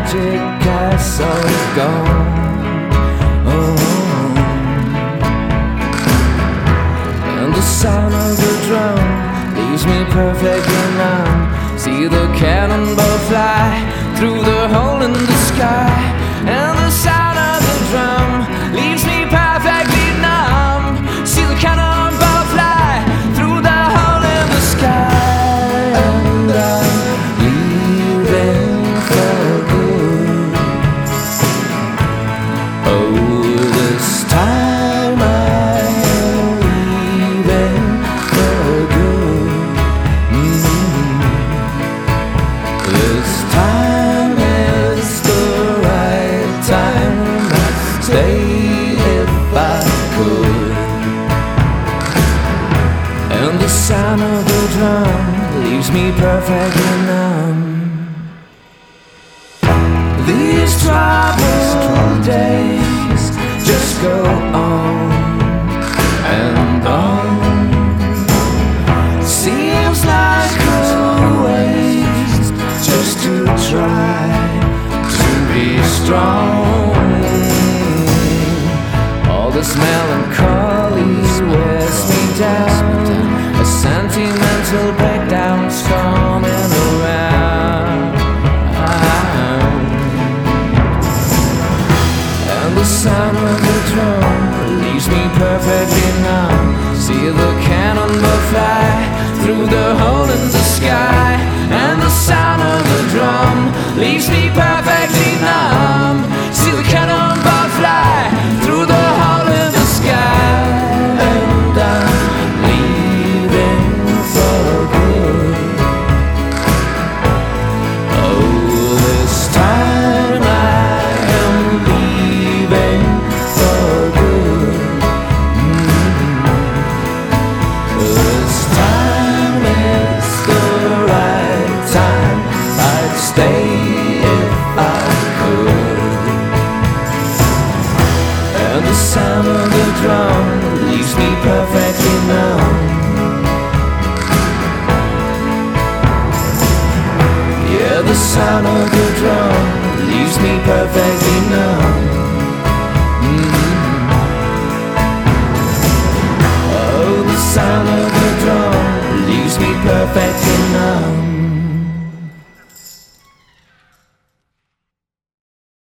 magic castle gone. And the sound of the drum leaves me perfectly numb. See the cannonball fly through the hole in the sky. And the sound of the drum leaves me perfectly numb. See the cannonball fly through the hole in the sky. And I'm leaving for good. Oh, this time I'm leaving for good. This time is the right time. I'd stay if I could. And the sound of the drum leaves me perfectly numb. These troubled days just go on and on. Seems like a waste just to try to be strong. All this melancholy wears me down. A sentimental breakdown's coming around. And the sound of the drum leaves me perfectly numb. See the cannonball fly through the hole in the sky. And the sound of the drum leaves me perfectly numb. See the cannonball fly through the hole in the sky. And I'm leaving for good. Oh, this time I am leaving for good. This time is the right time. I'd stay if I could. And the sound of the drum leaves me perfectly numb. Yeah, the sound of the drum leaves me perfectly